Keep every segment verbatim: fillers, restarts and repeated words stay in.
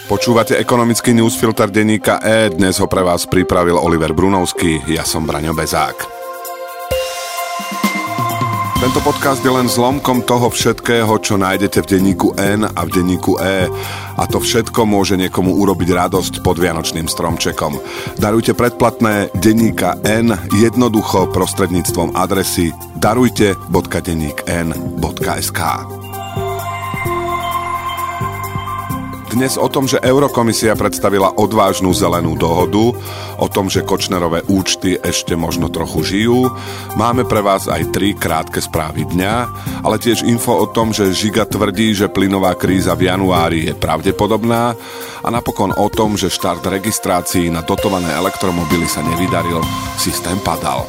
Počúvate ekonomický newsfilter denníka E, dnes ho pre vás pripravil Oliver Brunovský, ja som Braňo Bezák. Tento podcast je len zlomkom toho všetkého, čo nájdete v denníku N a v denníku E, a to všetko môže niekomu urobiť radosť pod vianočným stromčekom. Darujte predplatné denníka N jednoducho prostredníctvom adresy darujte bodka denník n bodka es ká. Dnes o tom, že Eurokomisia predstavila odvážnu zelenú dohodu, o tom, že Kočnerové účty ešte možno trochu žijú. Máme pre vás aj tri krátke správy dňa, ale tiež info o tom, že Žiga tvrdí, že plynová kríza v januári je pravdepodobná, a napokon o tom, že štart registrácií na dotované elektromobily sa nevydaril, systém padal.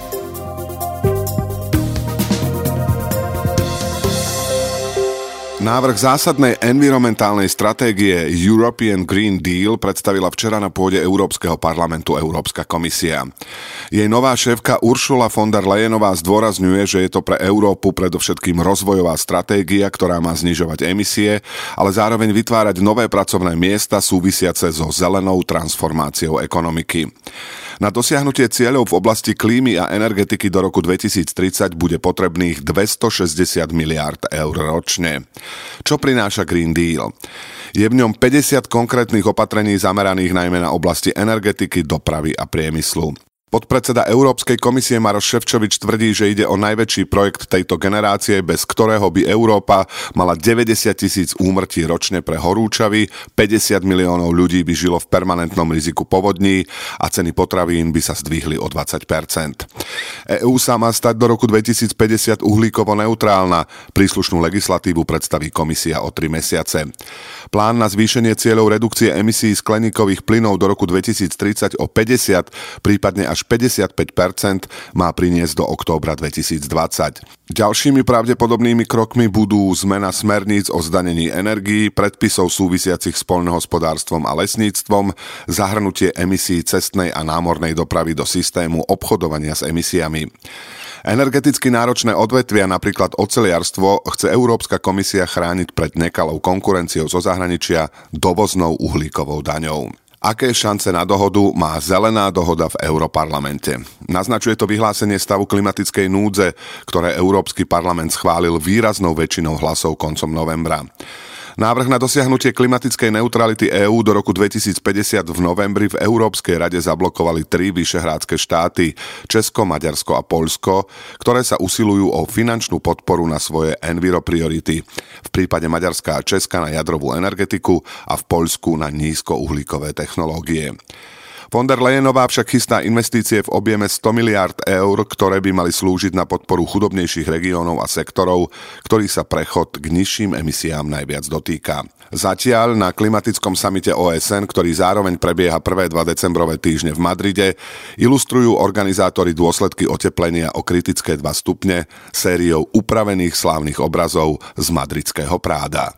Návrh zásadnej environmentálnej stratégie European Green Deal predstavila včera na pôde Európskeho parlamentu Európska komisia. Jej nová šéfka Ursula von der Leyenová zdôrazňuje, že je to pre Európu predovšetkým rozvojová stratégia, ktorá má znižovať emisie, ale zároveň vytvárať nové pracovné miesta súvisiace so zelenou transformáciou ekonomiky. Na dosiahnutie cieľov v oblasti klímy a energetiky do roku dvetisíctridsať bude potrebných dvestošesťdesiat miliárd eur ročne. Čo prináša Green Deal? Je v ňom päťdesiat konkrétnych opatrení zameraných najmä na oblasti energetiky, dopravy a priemyslu. Podpredseda Európskej komisie Maroš Šefčovič tvrdí, že ide o najväčší projekt tejto generácie, bez ktorého by Európa mala deväťdesiat tisíc úmrtí ročne pre horúčavy, päťdesiat miliónov ľudí by žilo v permanentnom riziku povodní a ceny potravín by sa zdvihli o dvadsať percent. EÚ sa má stať do roku dvetisícpäťdesiat uhlíkovo neutrálna. Príslušnú legislatívu predstaví komisia o tri mesiace. Plán na zvýšenie cieľov redukcie emisí skleníkových plynov do roku dvetisíctridsať o päťdesiat, prípadne až päťdesiatpäť percent má priniesť do októbra dvetisícdvadsať. Ďalšími pravdepodobnými krokmi budú zmena smerníc o zdanení energií, predpisov súvisiacich s poľnohospodárstvom a lesníctvom, zahrnutie emisí cestnej a námornej dopravy do systému obchodovania s emisiami. Energeticky náročné odvetvia, napríklad oceliarstvo, chce Európska komisia chrániť pred nekalou konkurenciou zo zahraničia dovoznou uhlíkovou daňou. Aké šance na dohodu má zelená dohoda v Europarlamente? Naznačuje to vyhlásenie stavu klimatickej núdze, ktoré Európsky parlament schválil výraznou väčšinou hlasov koncom novembra. Návrh na dosiahnutie klimatickej neutrality EÚ do roku dvetisícpäťdesiat v novembri v Európskej rade zablokovali tri vyšehrádske štáty, Česko, Maďarsko a Poľsko, ktoré sa usilujú o finančnú podporu na svoje enviro priority. V prípade Maďarska a Česka na jadrovú energetiku a v Poľsku na nízkouhlíkové technológie. Von der Leyenová však chystá investície v objeme sto miliárd eur, ktoré by mali slúžiť na podporu chudobnejších regiónov a sektorov, ktorých sa prechod k nižším emisiám najviac dotýka. Zatiaľ na klimatickom samite ó es en, ktorý zároveň prebieha prvé dva decembrové týždne v Madride, ilustrujú organizátori dôsledky oteplenia o kritické dva stupne sériou upravených slávnych obrazov z madridského Práda.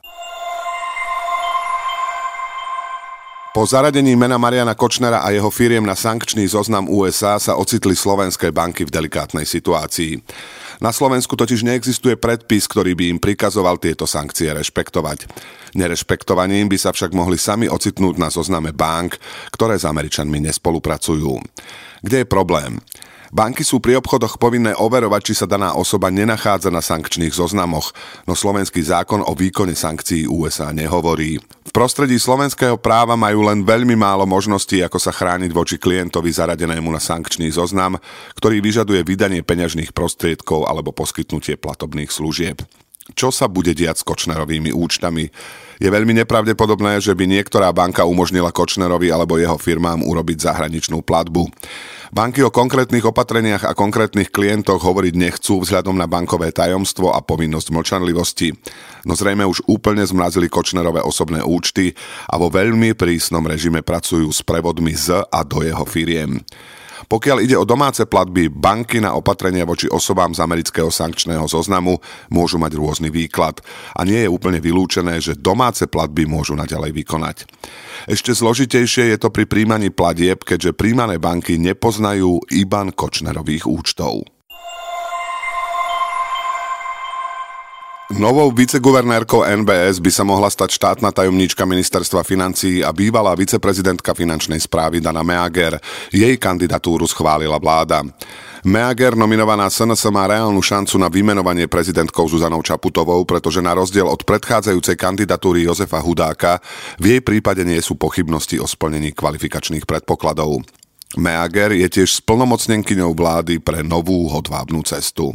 Po zaradení mena Mariana Kočnera a jeho firiem na sankčný zoznam ú es á sa ocitli slovenské banky v delikátnej situácii. Na Slovensku totiž neexistuje predpis, ktorý by im prikazoval tieto sankcie rešpektovať. Nerešpektovaním by sa však mohli sami ocitnúť na zozname bank, ktoré s Američanmi nespolupracujú. Kde je problém? Banky sú pri obchodoch povinné overovať, či sa daná osoba nenachádza na sankčných zoznamoch, no slovenský zákon o výkone sankcií ú es á nehovorí. V prostredí slovenského práva majú len veľmi málo možností, ako sa chrániť voči klientovi zaradenému na sankčný zoznam, ktorý vyžaduje vydanie peňažných prostriedkov alebo poskytnutie platobných služieb. Čo sa bude diať s Kočnerovými účtami? Je veľmi nepravdepodobné, že by niektorá banka umožnila Kočnerovi alebo jeho firmám urobiť zahraničnú platbu. Banky o konkrétnych opatreniach a konkrétnych klientoch hovoriť nechcú vzhľadom na bankové tajomstvo a povinnosť mlčanlivosti. No zrejme už úplne zmrazili Kočnerové osobné účty a vo veľmi prísnom režime pracujú s prevodmi z a do jeho firiem. Pokiaľ ide o domáce platby, banky na opatrenia voči osobám z amerického sankčného zoznamu môžu mať rôzny výklad a nie je úplne vylúčené, že domáce platby môžu naďalej vykonať. Ešte zložitejšie je to pri príjmaní platieb, keďže príjmané banky nepoznajú í ban Kočnerových účtov. Novou viceguvernérkou en bé es by sa mohla stať štátna tajomníčka ministerstva financií a bývalá viceprezidentka finančnej správy Dana Meager. Jej kandidatúru schválila vláda. Meager, nominovaná es en es, má reálnu šancu na vymenovanie prezidentkou Zuzanou Čaputovou, pretože na rozdiel od predchádzajúcej kandidatúry Jozefa Hudáka v jej prípade nie sú pochybnosti o splnení kvalifikačných predpokladov. Meager je tiež splnomocnenkyňou vlády pre novú hodvábnu cestu.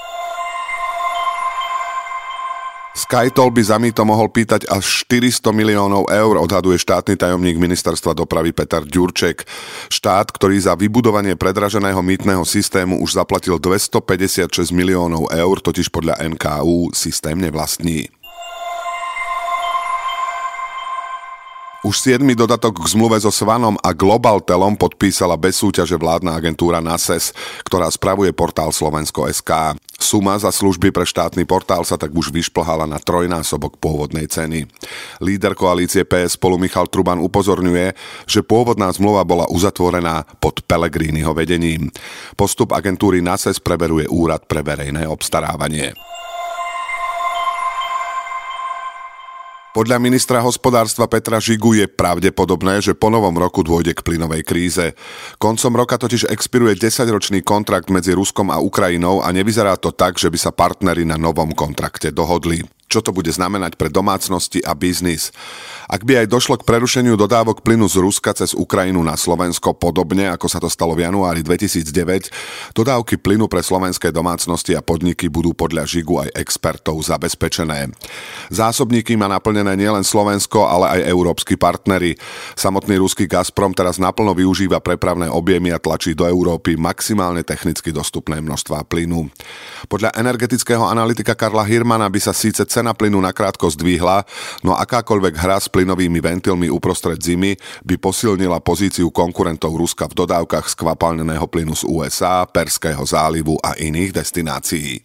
SkyToll by za mýto mohol pýtať až štyristo miliónov eur, odhaduje štátny tajomník ministerstva dopravy Peter Ďurček. Štát, ktorý za vybudovanie predraženého mýtneho systému už zaplatil dvestopäťdesiatšesť miliónov eur, totiž podľa en ká ú systém nevlastní. Už siedmy dodatok k zmluve so Svanom a Globaltelom podpísala bez súťaže vládna agentúra NASES, ktorá spravuje portál Slovensko bodka es ká. Suma za služby pre štátny portál sa tak už vyšplhala na trojnásobok pôvodnej ceny. Líder koalície pé es Spolu Michal Truban upozorňuje, že pôvodná zmluva bola uzatvorená pod Pellegriniho vedením. Postup agentúry NASES preberuje Úrad pre verejné obstarávanie. Podľa ministra hospodárstva Petra Žigu je pravdepodobné, že po novom roku dôjde k plynovej kríze. Koncom roka totiž expiruje desaťročný kontrakt medzi Ruskom a Ukrajinou a nevyzerá to tak, že by sa partneri na novom kontrakte dohodli. Čo to bude znamenať pre domácnosti a biznis? Ak by aj došlo k prerušeniu dodávok plynu z Ruska cez Ukrajinu na Slovensko, podobne ako sa to stalo v januári dvetisícdeväť, dodávky plynu pre slovenské domácnosti a podniky budú podľa Žigu aj expertov zabezpečené. Zásobníky má naplnené nielen Slovensko, ale aj európski partneri. Samotný ruský Gazprom teraz naplno využíva prepravné objemy a tlačí do Európy maximálne technicky dostupné množstvá plynu. Podľa energetického analytika Karla Hirmana by sa síce cena plynu nakrátko zdvihla, no akákoľvek hra s plynovými ventilmi uprostred zimy by posilnila pozíciu konkurentov Ruska v dodávkach skvapalneného plynu z ú es á, Perského zálivu a iných destinácií.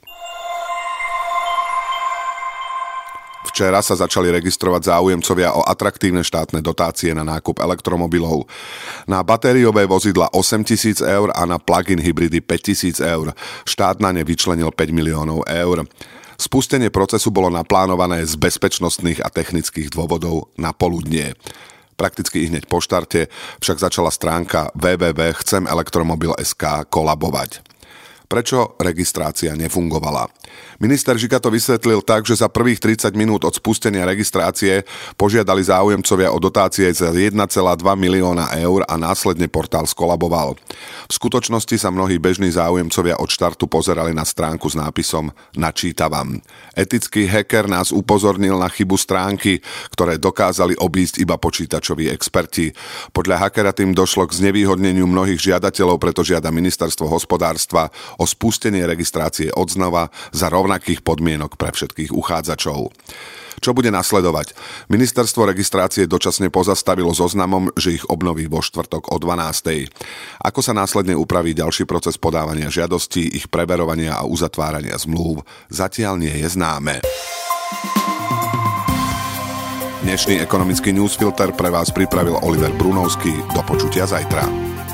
Včera sa začali registrovať záujemcovia o atraktívne štátne dotácie na nákup elektromobilov. Na batériové vozidla osem tisíc eur a na plug-in hybridy päť tisíc eur. Štát na ne vyčlenil päť miliónov eur. Spustenie procesu bolo naplánované z bezpečnostných a technických dôvodov na poludnie. Prakticky i hneď po štarte však začala stránka w w w bodka chcem elektromobil bodka es ká kolabovať. Prečo registrácia nefungovala? Minister Žiga to vysvetlil tak, že za prvých tridsať minút od spustenia registrácie požiadali záujemcovia o dotácie za jeden celá dva milióna eur a následne portál skolaboval. V skutočnosti sa mnohí bežní záujemcovia od štartu pozerali na stránku s nápisom Načítavam. Etický hacker nás upozornil na chybu stránky, ktoré dokázali obísť iba počítačoví experti. Podľa hackera tým došlo k znevýhodneniu mnohých žiadateľov, preto žiada ministerstvo hospodárstva o spustenie registrácie odznova za rovnakých podmienok pre všetkých uchádzačov. Čo bude nasledovať? Ministerstvo registrácie dočasne pozastavilo zoznamom, že ich obnoví vo štvrtok o dvanástej. Ako sa následne upraví ďalší proces podávania žiadostí, ich preverovania a uzatvárania zmluv, zatiaľ nie je známe. Dnešný ekonomický newsfilter pre vás pripravil Oliver Brunovský. Do počutia zajtra.